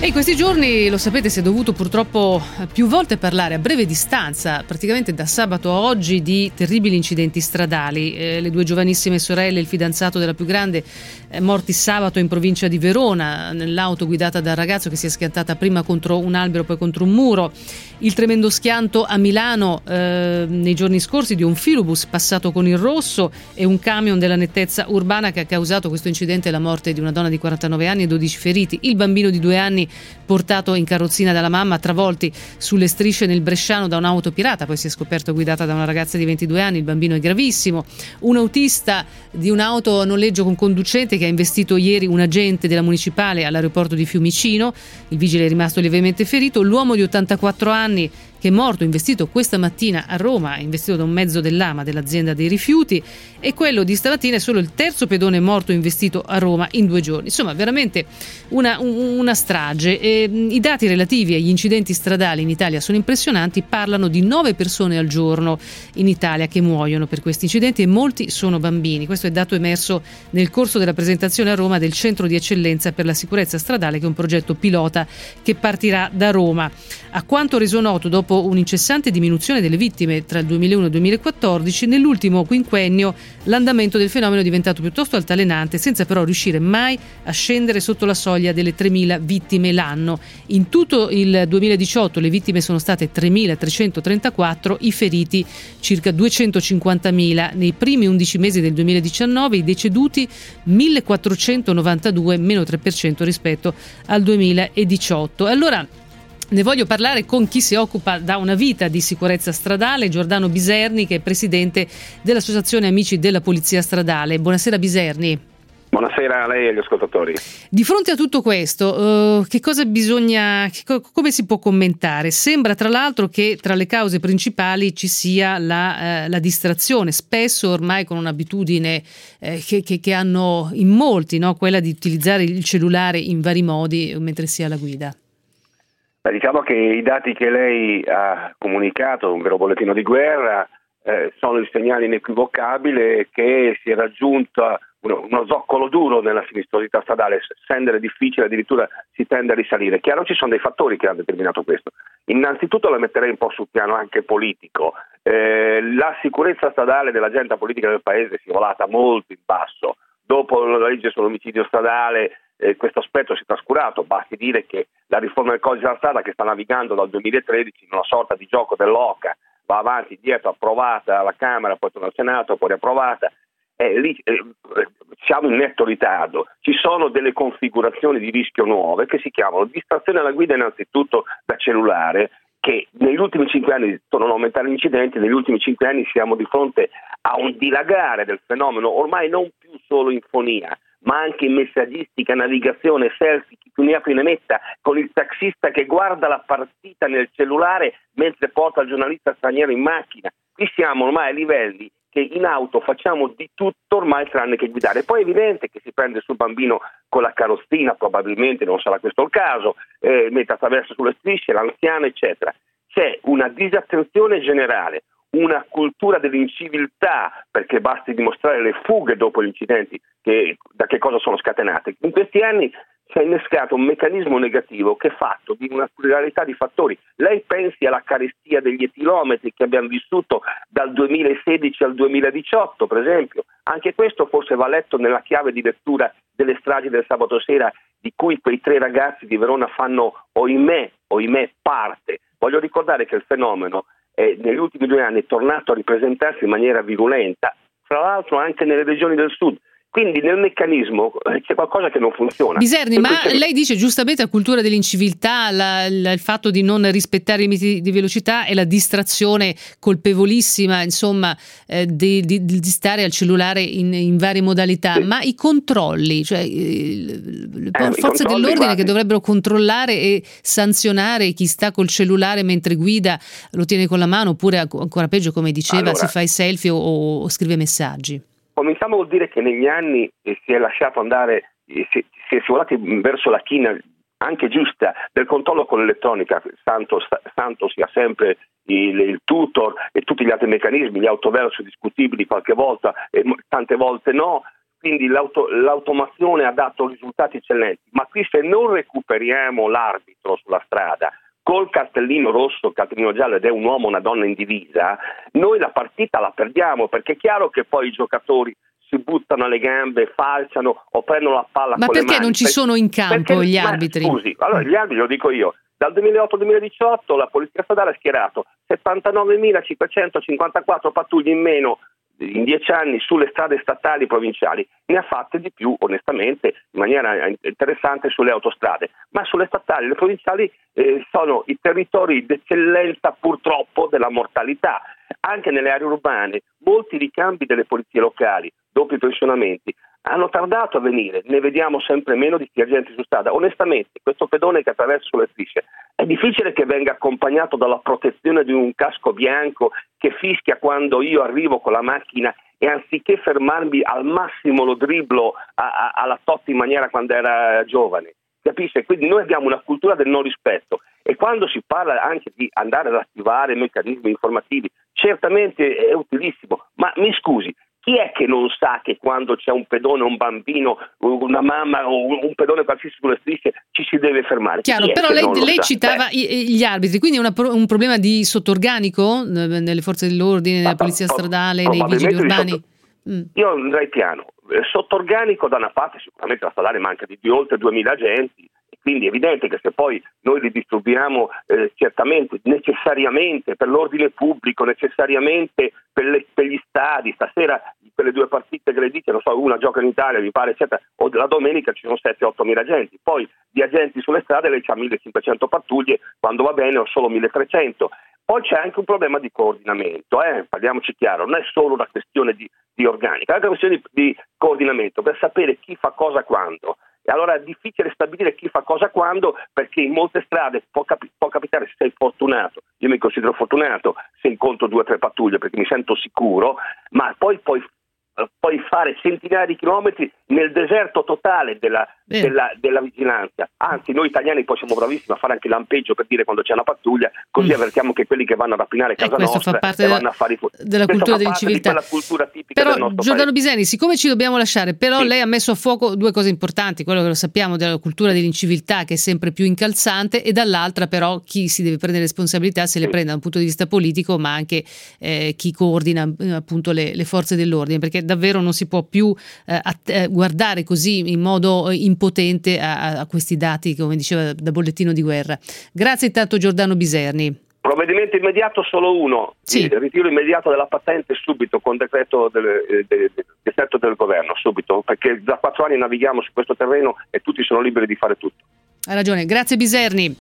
E in questi giorni, lo sapete, si è dovuto purtroppo più volte parlare a breve distanza, praticamente da sabato a oggi, di terribili incidenti stradali. Le due giovanissime sorelle e il fidanzato della più grande morti sabato in provincia di Verona, nell'auto guidata dal ragazzo che si è schiantata prima contro un albero poi contro un muro. Il tremendo schianto a Milano nei giorni scorsi di un filobus passato con il rosso e un camion della nettezza urbana che ha causato questo incidente la morte di una donna di 49 anni e 12 feriti. Il bambino di 2 anni portato in carrozzina dalla mamma, travolti sulle strisce nel Bresciano da un'auto pirata, poi si è scoperto guidata da una ragazza di 22 anni, il bambino è gravissimo. Un autista di un'auto a noleggio con conducente che ha investito ieri un agente della municipale all'aeroporto di Fiumicino, il vigile è rimasto lievemente ferito. L'uomo di 84 anni che è morto investito questa mattina a Roma, investito da un mezzo dell'AMA, dell'azienda dei rifiuti, e quello di stamattina è solo il terzo pedone morto investito a Roma in 2 giorni. Insomma, veramente una strage. I dati relativi agli incidenti stradali in Italia sono impressionanti, parlano di 9 persone al giorno in Italia che muoiono per questi incidenti e molti sono bambini. Questo è dato emerso nel corso della presentazione a Roma del Centro di Eccellenza per la Sicurezza Stradale, che è un progetto pilota che partirà da Roma. A quanto reso noto, dopo un'incessante diminuzione delle vittime tra il 2001 e il 2014, nell'ultimo quinquennio l'andamento del fenomeno è diventato piuttosto altalenante, senza però riuscire mai a scendere sotto la soglia delle 3.000 vittime l'anno. In tutto il 2018 le vittime sono state 3.334, i feriti circa 250.000. Nei primi 11 mesi del 2019 i deceduti 1.492, meno 3% rispetto al 2018. Allora, ne voglio parlare con chi si occupa da una vita di sicurezza stradale, Giordano Biserni, che è presidente dell'Associazione Amici della Polizia Stradale. Buonasera Biserni. Buonasera a lei e agli ascoltatori. Di fronte a tutto questo, che cosa bisogna, come si può commentare? Sembra tra l'altro che tra le cause principali ci sia la distrazione, spesso ormai con un'abitudine che hanno in molti, no? Quella di utilizzare il cellulare in vari modi mentre si è alla guida. Diciamo che i dati che lei ha comunicato, un vero bollettino di guerra, sono il segnale inequivocabile che si è raggiunto uno zoccolo duro nella sinistrosità stradale, scendere difficile, addirittura si tende a risalire. Chiaro, ci sono dei fattori che hanno determinato questo. Innanzitutto la metterei un po' sul piano anche politico. La sicurezza stradale dell'agenda politica del paese si è volata molto in basso. Dopo la legge sull'omicidio stradale questo aspetto si è trascurato, basti dire che la riforma del codice della strada, che sta navigando dal 2013 in una sorta di gioco dell'oca, va avanti, dietro, approvata alla Camera, poi torna al Senato, poi riapprovata, lì siamo in netto ritardo. Ci sono delle configurazioni di rischio nuove che si chiamano distrazione alla guida innanzitutto da cellulare, che negli ultimi 5 anni tornano a aumentare gli incidenti. Negli ultimi 5 anni siamo di fronte a un dilagare del fenomeno, ormai non più solo in fonia, ma anche in messaggistica, navigazione, selfie, chi più ne ha più ne metta, con il taxista che guarda la partita nel cellulare mentre porta il giornalista straniero in macchina. Qui siamo ormai a livelli che in auto facciamo di tutto ormai tranne che guidare. Poi è evidente che si prende sul bambino con la carrozzina, probabilmente non sarà questo il caso, mentre attraversa sulle strisce, l'anziano, eccetera. C'è una disattenzione generale, una cultura dell'inciviltà, perché basti dimostrare le fughe dopo gli incidenti da che cosa sono scatenate. In questi anni si è innescato un meccanismo negativo che è fatto di una pluralità di fattori. Lei pensi alla carestia degli etilometri che abbiamo vissuto dal 2016 al 2018, per esempio. Anche questo forse va letto nella chiave di lettura delle stragi del sabato sera, di cui quei 3 ragazzi di Verona fanno, ohimè, parte. Voglio ricordare che il fenomeno negli ultimi 2 anni è tornato a ripresentarsi in maniera virulenta, fra l'altro anche nelle regioni del sud. Quindi nel meccanismo c'è qualcosa che non funziona. Biserni, ma lei dice giustamente la cultura dell'inciviltà, il fatto di non rispettare i limiti di velocità e la distrazione colpevolissima, insomma, di stare al cellulare in varie modalità. Sì. Ma i controlli, cioè le forze dell'ordine che dovrebbero controllare e sanzionare chi sta col cellulare mentre guida, lo tiene con la mano, oppure ancora peggio, come diceva, si fa i selfie o scrive messaggi. Cominciamo vuol dire che negli anni si è lasciato andare, si è scivolati verso la china anche giusta del controllo con l'elettronica, tanto sia sempre il tutor e tutti gli altri meccanismi, gli autoverso discutibili qualche volta e tante volte no. quindi l'automazione ha dato risultati eccellenti, ma qui se non recuperiamo l'arbitro sulla strada col cartellino rosso, cartellino giallo, ed è un uomo o una donna in divisa, noi la partita la perdiamo, perché è chiaro che poi i giocatori si buttano alle gambe, falciano o prendono la palla ma con le mani. Ma perché non ci sono in campo gli arbitri? Scusi, allora gli arbitri lo dico io. Dal 2008-2018 la Polizia Stradale ha schierato 79.554 pattuglie in meno in 10 anni sulle strade statali e provinciali, ne ha fatte di più onestamente in maniera interessante sulle autostrade, ma sulle statali e le provinciali sono i territori d'eccellenza purtroppo della mortalità. Anche nelle aree urbane molti ricambi delle polizie locali dopo i pensionamenti hanno tardato a venire, ne vediamo sempre meno di agenti su strada. Onestamente questo pedone che attraversa sulle strisce è difficile che venga accompagnato dalla protezione di un casco bianco che fischia quando io arrivo con la macchina e anziché fermarmi al massimo lo dribblo alla Totti in maniera quando era giovane. Capisce? Quindi noi abbiamo una cultura del non rispetto, e quando si parla anche di andare ad attivare meccanismi informativi certamente è utilissimo, ma mi scusi, chi è che non sa che quando c'è un pedone, un bambino, una mamma o un pedone qualsiasi sulle strisce ci si deve fermare? Chiaro, però lei citava gli arbitri, quindi è un problema di sottorganico nelle forze dell'ordine, nella polizia stradale, nei vigili urbani? Io andrei piano. Sottorganico da una parte sicuramente la stradale manca di oltre 2.000 agenti, e quindi è evidente che se poi noi li disturbiamo certamente, necessariamente per l'ordine pubblico, necessariamente per gli stadi, stasera per le 2 partite che le dice, non so, una gioca in Italia, mi pare, eccetera, o la domenica ci sono 7-8.000 agenti, poi di agenti sulle strade lei c'ha 1.500 pattuglie, quando va bene ho solo 1.300. Poi c'è anche un problema di coordinamento, parliamoci chiaro, non è solo una questione di organica, è anche una questione di coordinamento per sapere chi fa cosa quando. E allora è difficile stabilire chi fa cosa quando, perché in molte strade può capitare, se sei fortunato, io mi considero fortunato se incontro 2 o 3 pattuglie perché mi sento sicuro, ma poi fare centinaia di chilometri nel deserto totale della vigilanza. Anzi, noi italiani poi siamo bravissimi a fare anche lampeggio per dire quando c'è una pattuglia, così avvertiamo che quelli che vanno a rapinare casa nostra vanno a fare della cultura dell'inciviltà. Quella cultura tipica però, del nostro Giordano paese. Biseni, siccome ci dobbiamo lasciare, però sì, lei ha messo a fuoco 2 cose importanti, quello che lo sappiamo della cultura dell'inciviltà che è sempre più incalzante, e dall'altra però chi si deve prendere responsabilità se le prende da un punto di vista politico, ma anche chi coordina appunto le forze dell'ordine, perché davvero non si può più guardare così in modo impotente a questi dati, come diceva, da bollettino di guerra. Grazie intanto Giordano Biserni. Provvedimento immediato solo uno, sì. Ritiro immediato della patente subito con decreto del governo, subito, perché da 4 anni navighiamo su questo terreno e tutti sono liberi di fare tutto. Ha ragione, grazie Biserni.